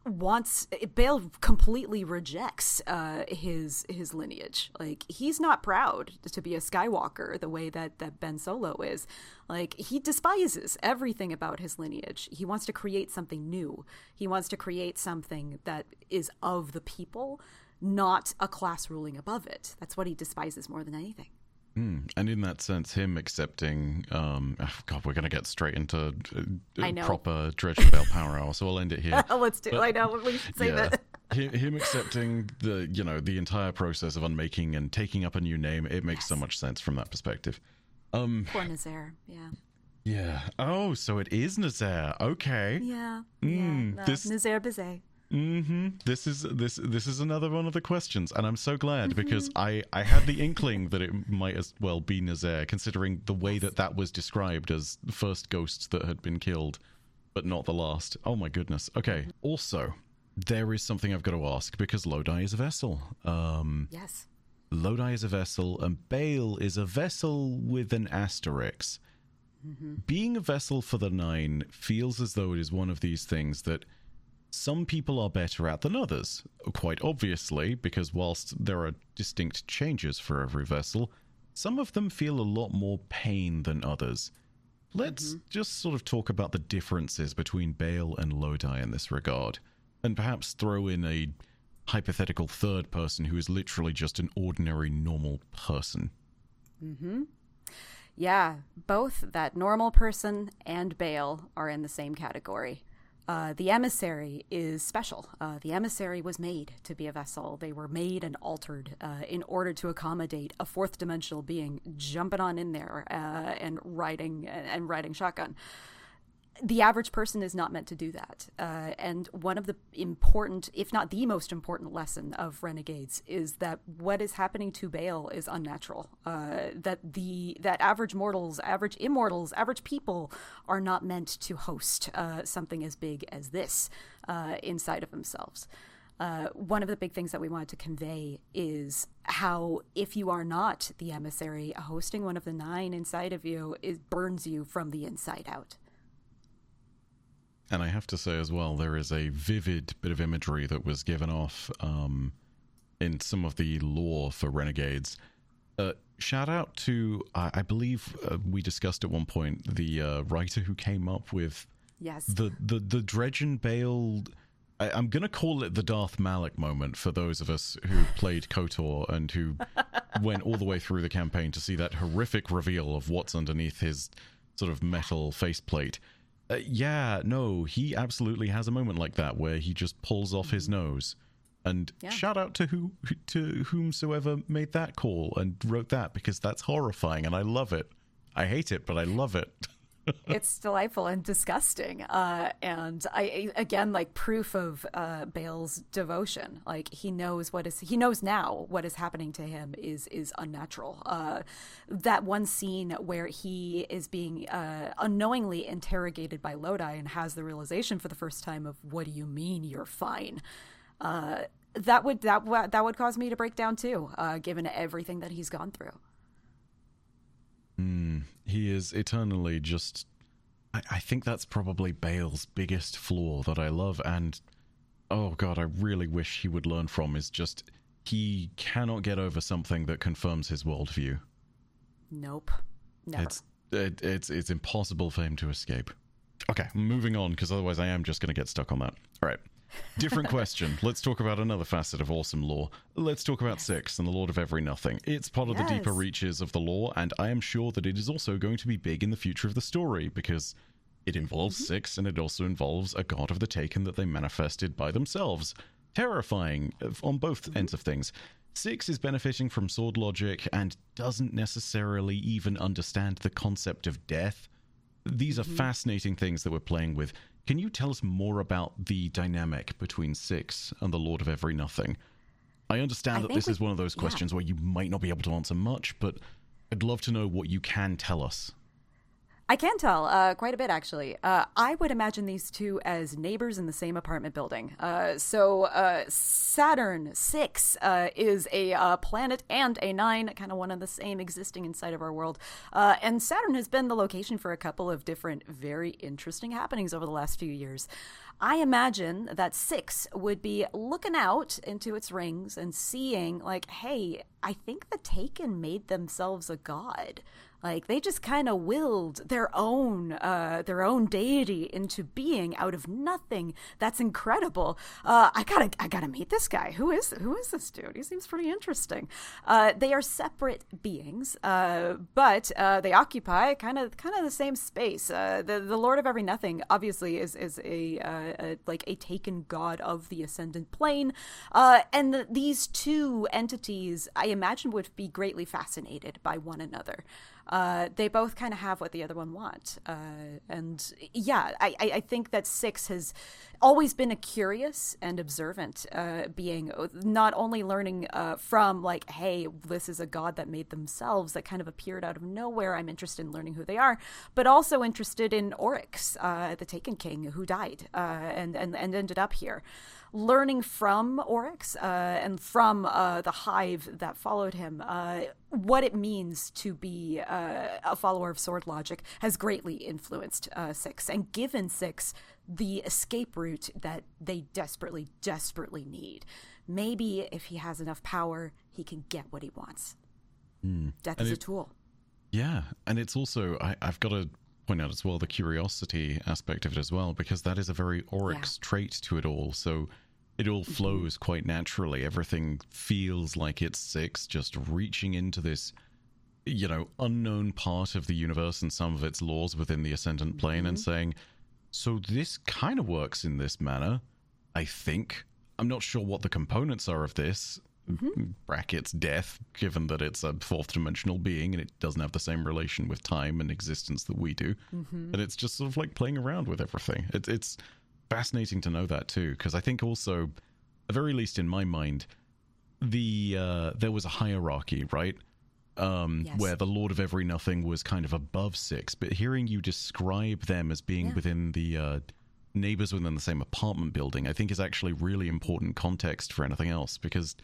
completely rejects his lineage. Like he's not proud to be a Skywalker the way that Ben Solo is. Like he despises everything about his lineage. He wants to create something new. He wants to create something that is of the people, not a class ruling above it. That's what he despises more than anything. And in that sense, him accepting, God, we're going to get straight into I know. proper Dredge Bale Power Hour, so I'll end it here. Let's do. I know we should say that. Him accepting the entire process of unmaking and taking up a new name, it makes so much sense from that perspective. Poor Nazaire. Yeah. Yeah. Oh, so it is Nazaire. Okay. Yeah. This Nazaire Bizet. This is another one of the questions, and I'm so glad because I had the inkling that it might as well be Nazaire, considering the way that was described as the first ghosts that had been killed, but not the last. Oh my goodness. Okay. Also, there is something I've got to ask because Lodi is a vessel. Yes. Lodi is a vessel, and Bail is a vessel with an asterisk. Being a vessel for the Nine feels as though it is one of these things that some people are better at than others, quite obviously, because whilst there are distinct changes for every vessel, some of them feel a lot more pain than others. Let's just sort of talk about the differences between Bail and Lodi in this regard, and perhaps throw in a hypothetical third person who is literally just an ordinary, normal person. Yeah, both that normal person and Bail are in the same category. The emissary is special. The emissary was made to be a vessel. They were made and altered in order to accommodate a fourth dimensional being jumping on in there and riding shotgun. The average person is not meant to do that. And one of the important, if not the most important lesson of Renegades is that what is happening to Bail is unnatural. That average mortals, average immortals, average people are not meant to host something as big as this inside of themselves. One of the big things that we wanted to convey is how if you are not the emissary, hosting one of the Nine inside of you burns you from the inside out. And I have to say as well, there is a vivid bit of imagery that was given off in some of the lore for Renegades. Shout out to, I believe we discussed at one point, the writer who came up with the Dredge and Bail. I'm going to call it the Darth Malak moment for those of us who played KOTOR and who went all the way through the campaign to see that horrific reveal of what's underneath his sort of metal faceplate. He absolutely has a moment like that where he just pulls off his nose. And shout out to whomsoever made that call and wrote that, because that's horrifying and I love it. I hate it, but I love it. It's delightful and disgusting. And I again, like proof of Bail's devotion. Like he knows now what is happening to him is unnatural. That one scene where he is being unknowingly interrogated by Lodi and has the realization for the first time of, what do you mean you're fine? That would cause me to break down too, given everything that he's gone through. He is eternally just I think that's probably Bale's biggest flaw that I love, and oh god, I really wish he would learn from, is just he cannot get over something that confirms his worldview. Nope. Never. It's impossible for him to escape. Okay, moving on, because otherwise I am just going to get stuck on that. All right. Different question. Let's talk about another facet of awesome lore. Let's talk about Six and the Lord of Every Nothing. It's part of the deeper reaches of the lore, and I am sure that it is also going to be big in the future of the story, because it involves Six, and it also involves a god of the Taken that they manifested by themselves. Terrifying on both ends of things. Six is benefiting from sword logic and doesn't necessarily even understand the concept of death. These are fascinating things that we're playing with. Can you tell us more about the dynamic between Six and the Lord of Every Nothing? I understand that this is one of those questions where you might not be able to answer much, but I'd love to know what you can tell us. I can tell quite a bit, actually. I would imagine these two as neighbors in the same apartment building. So Saturn 6 is a planet and a 9, kind of one and the same, existing inside of our world. And Saturn has been the location for a couple of different, very interesting happenings over the last few years. I imagine that 6 would be looking out into its rings and seeing, like, hey, I think the Taken made themselves a god. Like, they just kind of willed their own deity into being out of nothing. That's incredible. I gotta meet this guy. Who is this dude? He seems pretty interesting. They are separate beings, but they occupy kind of the same space. The Lord of Every Nothing obviously is a Taken god of the ascendant plane, and these two entities, I imagine, would be greatly fascinated by one another. They both kind of have what the other one want. And yeah, I think that Six has always been a curious and observant being, not only learning from, like, hey, this is a god that made themselves, that kind of appeared out of nowhere. I'm interested in learning who they are, but also interested in Oryx, the Taken King, who died and ended up here. Learning from Oryx and from the hive that followed him, what it means to be a follower of sword logic has greatly influenced Six and given Six the escape route that they desperately need. Maybe if he has enough power, he can get what he wants. Death is a tool. Yeah, and it's also, I've got to point out as well the curiosity aspect of it as well, because that is a very Oryx trait to it all. So it all flows quite naturally. Everything feels like it's Six just reaching into this, unknown part of the universe and some of its laws within the Ascendant Plane and saying, so this kind of works in this manner, I think. I'm not sure what the components are of this, brackets death, given that it's a fourth dimensional being and it doesn't have the same relation with time and existence that we do. And it's just sort of like playing around with everything. It's fascinating to know that too, because I think also, at the very least in my mind, there was a hierarchy, right? Where the Lord of Every Nothing was kind of above Six, but hearing you describe them as being within the neighbors within the same apartment building, I think is actually really important context for anything else, because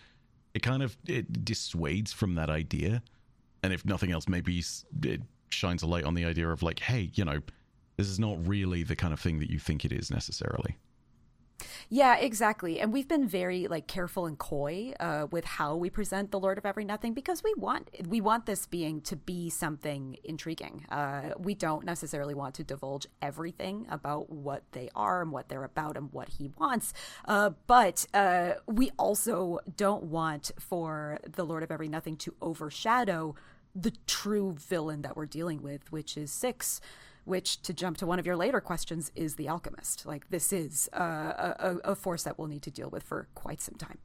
it dissuades from that idea, and if nothing else, maybe it shines a light on the idea of, like, hey, this is not really the kind of thing that you think it is necessarily. Yeah, exactly. And we've been very careful and coy with how we present the Lord of Every Nothing, because we want this being to be something intriguing. We don't necessarily want to divulge everything about what they are and what they're about and what he wants. But we also don't want for the Lord of Every Nothing to overshadow the true villain that we're dealing with, which is Six, which, to jump to one of your later questions, is the Alchemist. Like, this is a force that we'll need to deal with for quite some time.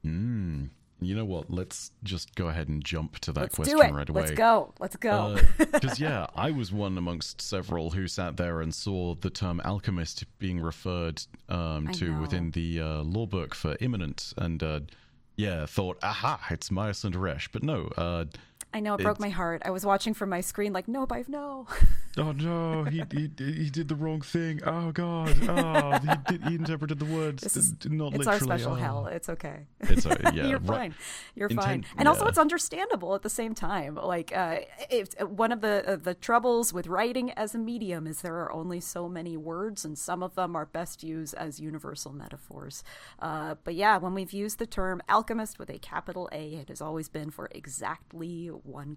You know what? Let's just go ahead and jump to that question right away. Let's go. Because, I was one amongst several who sat there and saw the term alchemist being referred to within the law book for imminent, and thought, aha, it's Maya Sundaresh. But no, I know, it broke my heart. I was watching from my screen like, no, Bive, no. Oh no, he did the wrong thing. Oh god. Oh, he interpreted the words not it's literally. It's our special hell. It's okay. It's yeah. You're fine. You're fine. And also it's understandable at the same time. Like one of the troubles with writing as a medium is there are only so many words, and some of them are best used as universal metaphors. But yeah, when we've used the term alchemist with a capital A, it has always been for exactly one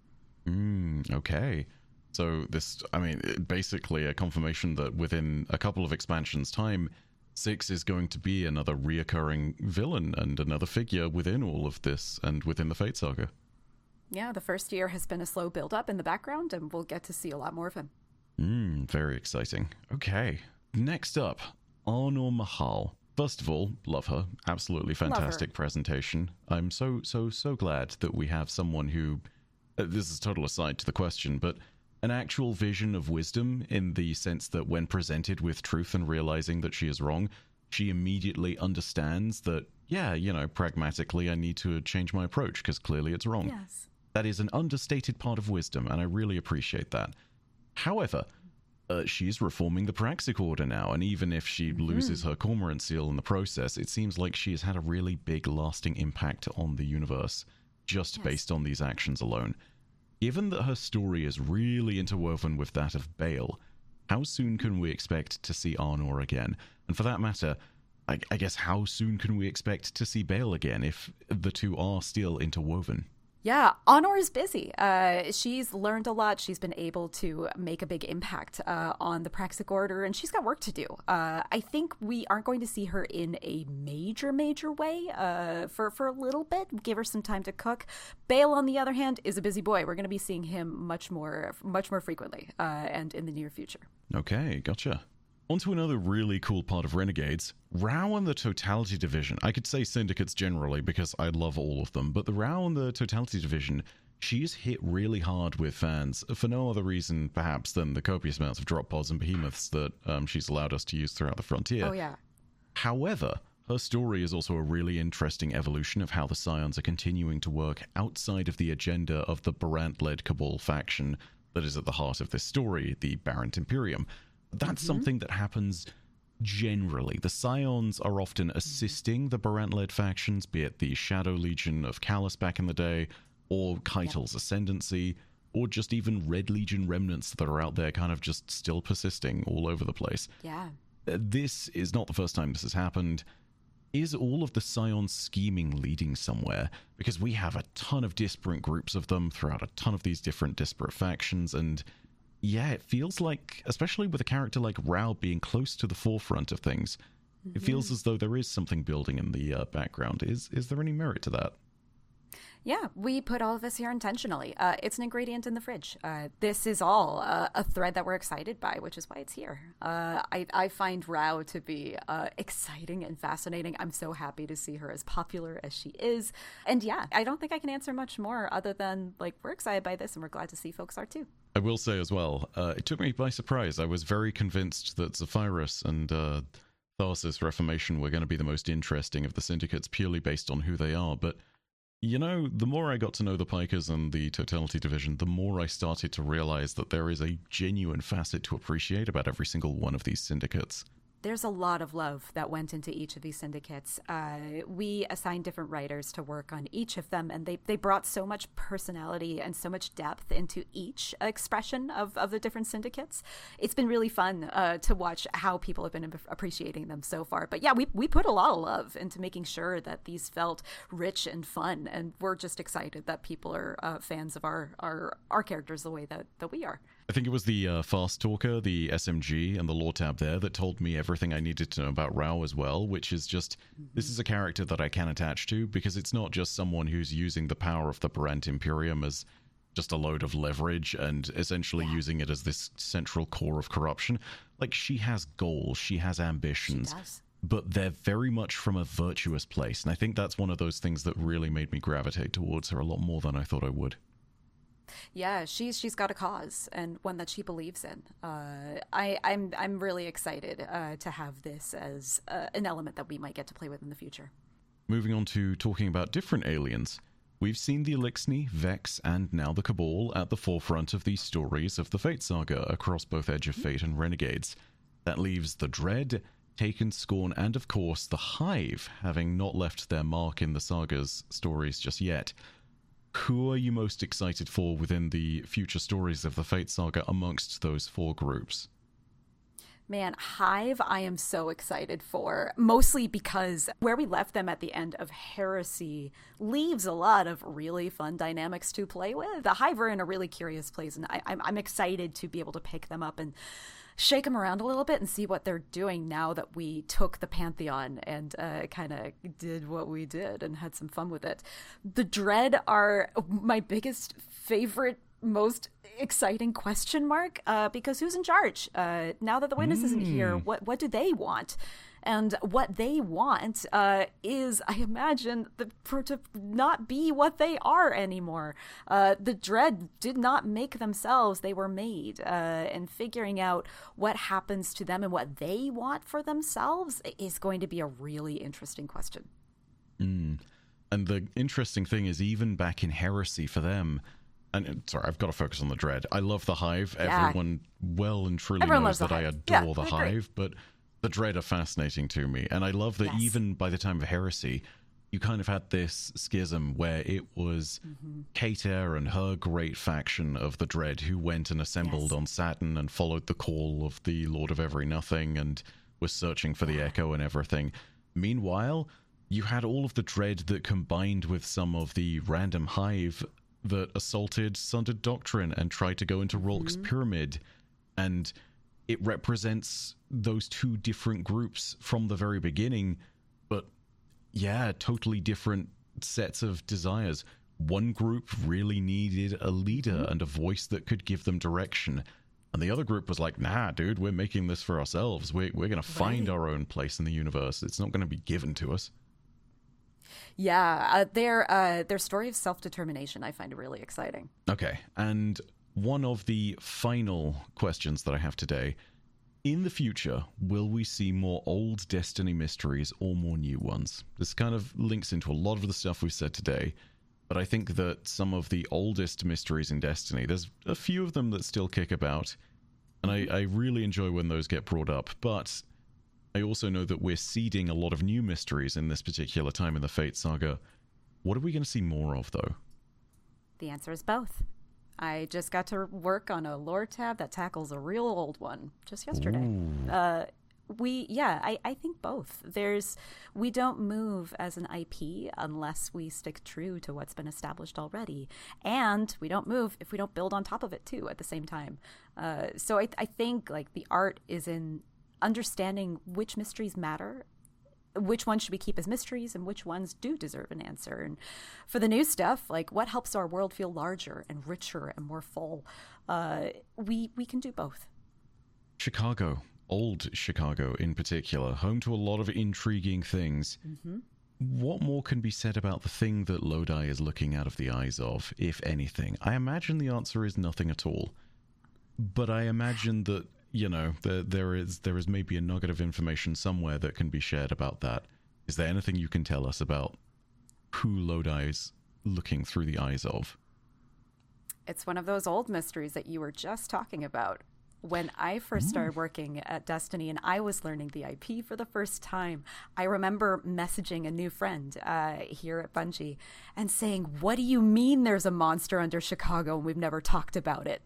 guy. Okay. So this, I mean, basically a confirmation that within a couple of expansions' time, Six is going to be another reoccurring villain and another figure within all of this and within the Fate Saga. Yeah, the first year has been a slow build-up in the background, and we'll get to see a lot more of him. Very exciting. Okay. Next up, Arnor Mahal. First of all, love her. Absolutely fantastic presentation. I'm so glad that we have someone who... this is a total aside to the question, but an actual vision of wisdom in the sense that when presented with truth and realizing that she is wrong, she immediately understands that, yeah, you know, pragmatically I need to change my approach because clearly it's wrong. Yes. That is an understated part of wisdom, and I really appreciate that. However, she is reforming the Praxic Order now, and even if she loses her Cormorant seal in the process, it seems like she has had a really big lasting impact on the universe just based on these actions alone. Given that her story is really interwoven with that of Bale, how soon can we expect to see Arnor again? And for that matter, I guess how soon can we expect to see Bale again if the two are still interwoven? Yeah, Arnor is busy. She's learned a lot. She's been able to make a big impact on the Praxic Order, and she's got work to do. I think we aren't going to see her in a major way for a little bit. Give her some time to cook. Bale, on the other hand, is a busy boy. We're going to be seeing him much more frequently and in the near future. Okay, gotcha. On to another really cool part of Renegades, Rao and the Totality Division. I could say Syndicates generally because I love all of them, but the Rao and the Totality Division, she's hit really hard with fans for no other reason perhaps than the copious amounts of drop pods and behemoths that she's allowed us to use throughout the Frontier. Oh yeah. However, her story is also a really interesting evolution of how the Scions are continuing to work outside of the agenda of the Barant-led Cabal faction that is at the heart of this story, the Barant Imperium. That's something that happens generally. The Scions are often assisting the Barant-led factions, be it the Shadow Legion of Callus back in the day, or Keitel's Ascendancy, or just even Red Legion remnants that are out there kind of just still persisting all over the place. Yeah. This is not the first time this has happened. Is all of the Scion scheming leading somewhere? Because we have a ton of disparate groups of them throughout a ton of these different disparate factions, and yeah, it feels like, especially with a character like Rao being close to the forefront of things, it feels as though there is something building in the background. Is there any merit to that? Yeah, we put all of this here intentionally. It's an ingredient in the fridge. This is all a thread that we're excited by, which is why it's here. I find Rao to be exciting and fascinating. I'm so happy to see her as popular as she is. And yeah, I don't think I can answer much more other than, like, we're excited by this and we're glad to see folks are too. I will say as well, it took me by surprise. I was very convinced that Zephyrus and Tharsis Reformation were going to be the most interesting of the syndicates purely based on who they are, but you know, the more I got to know the Pikers and the Totality Division, the more I started to realize that there is a genuine facet to appreciate about every single one of these syndicates. There's a lot of love that went into each of these syndicates. We assigned different writers to work on each of them, and they brought so much personality and so much depth into each expression of the different syndicates. It's been really fun to watch how people have been appreciating them so far. But yeah, we put a lot of love into making sure that these felt rich and fun, and we're just excited that people are fans of our characters the way that we are. I think it was the Fast Talker, the SMG, and the Lore tab there that told me everything I needed to know about Rao as well, which is just, this is a character that I can attach to, because it's not just someone who's using the power of the Barant Imperium as just a load of leverage and essentially using it as this central core of corruption. Like, she has goals, she has ambitions. She does. But they're very much from a virtuous place, and I think that's one of those things that really made me gravitate towards her a lot more than I thought I would. Yeah, she's got a cause, and one that she believes in. I'm really excited to have this as an element that we might get to play with in the future. Moving on to talking about different aliens, we've seen the Elixni, Vex, and now the Cabal at the forefront of these stories of the Fate Saga across both Edge of Fate and Renegades. That leaves the Dread, Taken, Scorn, and of course the Hive, having not left their mark in the saga's stories just yet. Who are you most excited for within the future stories of the Fate Saga amongst those four groups? Man, Hive, I am so excited for, mostly because where we left them at the end of Heresy leaves a lot of really fun dynamics to play with. The Hive are in a really curious place, and I'm excited to be able to pick them up and shake them around a little bit and see what they're doing now that we took the Pantheon and kind of did what we did and had some fun with it. The Dread are my biggest favorite, most exciting question mark, because who's in charge? Now that the Witness isn't here, what do they want? And what they want is, I imagine, to not be what they are anymore. The Dread did not make themselves, they were made. And figuring out what happens to them and what they want for themselves is going to be a really interesting question. And the interesting thing is, even back in Heresy for them, and sorry, I've got to focus on the Dread. I love the Hive. Yeah. Everyone well and truly knows that I adore the Hive, but the Dread are fascinating to me. And I love that even by the time of Heresy, you kind of had this schism where it was Kater and her great faction of the Dread who went and assembled on Saturn and followed the call of the Lord of Every Nothing and was searching for the Echo and everything. Meanwhile, you had all of the Dread that combined with some of the random Hive that assaulted Sundered Doctrine and tried to go into Rolk's Pyramid. And it represents those two different groups from the very beginning, but yeah, totally different sets of desires. One group really needed a leader and a voice that could give them direction. And the other group was like, nah, dude, we're making this for ourselves. We're going to find our own place in the universe. It's not going to be given to us. Yeah, their story of self-determination I find really exciting. Okay, and one of the final questions that I have today. In the future, will we see more old Destiny mysteries or more new ones? This kind of links into a lot of the stuff we've said today, but I think that some of the oldest mysteries in Destiny, there's a few of them that still kick about, and I really enjoy when those get brought up, but I also know that we're seeding a lot of new mysteries in this particular time in the Fate Saga. What are we going to see more of, though? The answer is both. I just got to work on a lore tab that tackles a real old one just yesterday. I think both. We don't move as an IP unless we stick true to what's been established already. And we don't move if we don't build on top of it, too, at the same time. So I think like the art is in understanding which mysteries matter, which ones should we keep as mysteries, and which ones do deserve an answer. And for the new stuff, like what helps our world feel larger and richer and more full, we can do both. Chicago, old Chicago in particular, home to a lot of intriguing things. What more can be said about the thing that Lodi is looking out of the eyes of, if anything? I imagine the answer is nothing at all. But I imagine that, you know, there is maybe a nugget of information somewhere that can be shared about that. Is there anything you can tell us about who Lodi is looking through the eyes of? It's one of those old mysteries that you were just talking about. When I first started working at Destiny and I was learning the IP for the first time, I remember messaging a new friend here at Bungie and saying, "What do you mean there's a monster under Chicago and we've never talked about it?"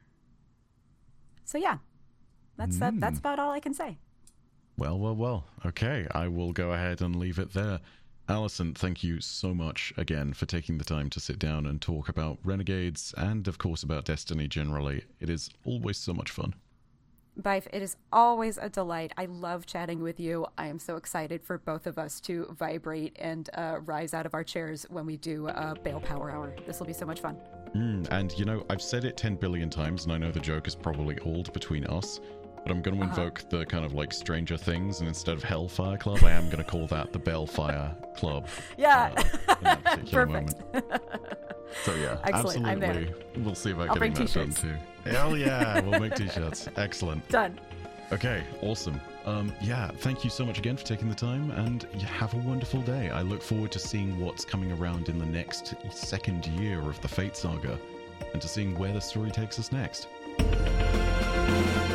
So yeah. That's about all I can say. Well. Okay, I will go ahead and leave it there. Allison, thank you so much again for taking the time to sit down and talk about Renegades and, of course, about Destiny generally. It is always so much fun. Bife, it is always a delight. I love chatting with you. I am so excited for both of us to vibrate and rise out of our chairs when we do Baal Power Hour. This will be so much fun. And, you know, I've said it 10 billion times, and I know the joke is probably old between us, but I'm going to invoke the kind of like Stranger Things, and instead of Hellfire Club, I am going to call that the Balefire Club. Yeah. In that particular Perfect. moment. So yeah, excellent. Absolutely. I'm there. We'll see about I'll getting bring that done too. Hell yeah, we'll make t-shirts. Excellent. Done. Okay, awesome. Yeah, thank you so much again for taking the time, and have a wonderful day. I look forward to seeing what's coming around in the next second year of the Fate Saga, and to seeing where the story takes us next.